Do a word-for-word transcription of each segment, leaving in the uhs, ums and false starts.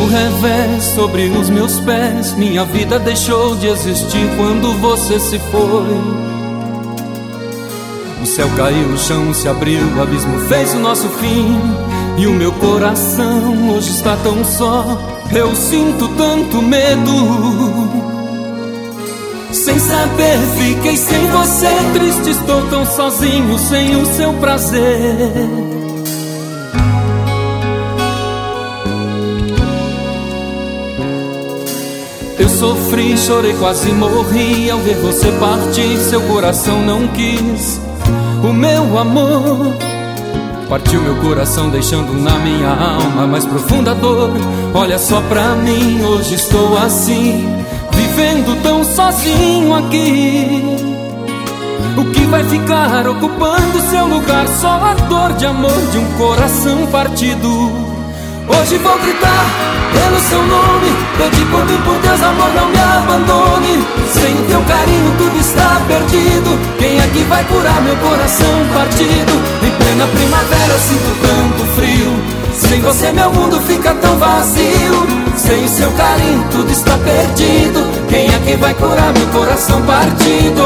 revés sobre os meus pés. Minha vida deixou de existir quando você se foi. O céu caiu, o chão se abriu, o abismo fez o nosso fim. E o meu coração hoje está tão só. Eu sinto tanto medo. Sem saber, fiquei sem você. Triste, estou tão sozinho, sem o seu prazer. Eu sofri, chorei, quase morri ao ver você partir. Seu coração não quis o meu amor. Partiu meu coração, deixando na minha alma a mais profunda dor. Olha só pra mim, hoje estou assim, vivendo tão sozinho aqui. O que vai ficar ocupando seu lugar? Só a dor de amor de um coração partido. Hoje vou gritar pelo seu nome, pedir por mim, por Deus, amor, não me abandone. Sem o teu carinho tudo está perdido. Quem é que vai curar meu coração partido? Em plena primavera eu sinto tanto frio. Sem você meu mundo fica tão vazio. Sem o seu carinho tudo está perdido. Quem é que vai curar meu coração partido?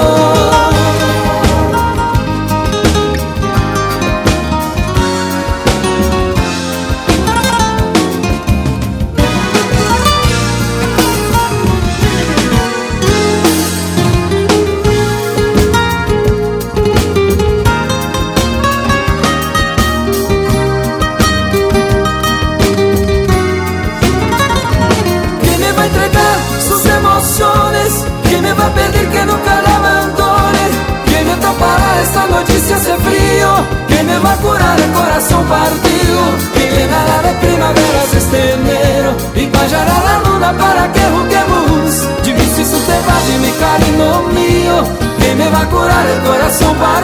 ¿Quién me va a pedir que nunca la abandone? ¿Quién me tapará esta noche si hace frío? ¿Quién me va a curar el corazón partido? ¿Quién llenará de primaveras este enero? Y callará la luna para que juguemos. Dime si tú te vas de mi cariño mío. ¿Quién me va a curar el corazón partido?